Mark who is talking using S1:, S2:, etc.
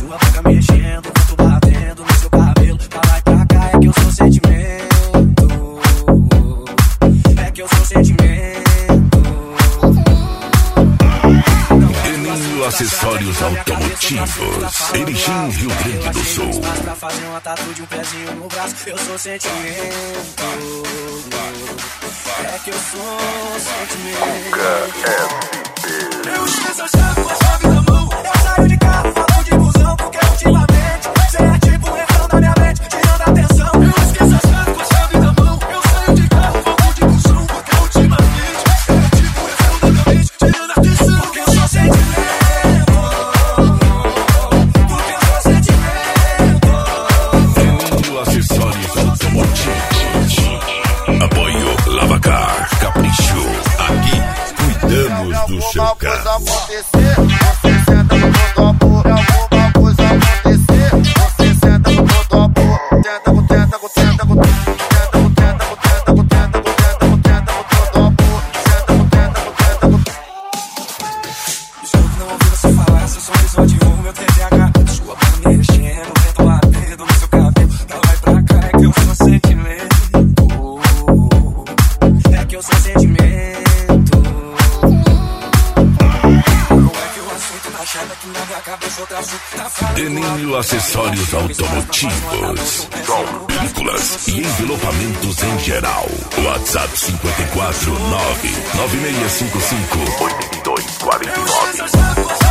S1: Sua boca mexendo, vento batendo no seu cabelo. Pra lá e pra cá é que eu sou sentimento. É que eu sou sentimento.
S2: Eninho Acessórios Automotivos, Erechim, Rio Grande do Sul.
S1: Pra fazer uma tatu de um pezinho no braço, eu sou sentimento. É que eu sou sentimento. Eu esqueço a chave com a chave na mão. Eu saio de carro, falo de busão, porque ultimamente cê é tipo um refrão na minha mente, tirando a atenção. Eu esqueço a chave com a chave na mão. Eu saio de carro, falo de busão, porque ultimamente cê é tipo um refrão na minha mente, tirando a atenção. Porque eu sou sentimento. Porque eu sou sentimento.
S2: Eninho Acessórios Automotivos. Apoio Lavacar, Capricho. Aqui cuidamos do seu carro.
S3: Acontecer, você senta no topo, alguma coisa acontecer. Você senta no topo, tenta com tenta com tenta com tenta com tenta com tenta com tenta com tenta com tenta com topo, senta com tenta com tenta com.
S1: Desculpe não ouvir você falar, seu sorriso de meu TDAH. Sua boca mexendo, vento batendo no seu cabelo. Pra lá e pra cá é que eu sou sentimento. É que eu sou sentimento.
S2: Eninho Acessórios Automotivos, películas e envelopamentos em geral. WhatsApp 549 9655 8249.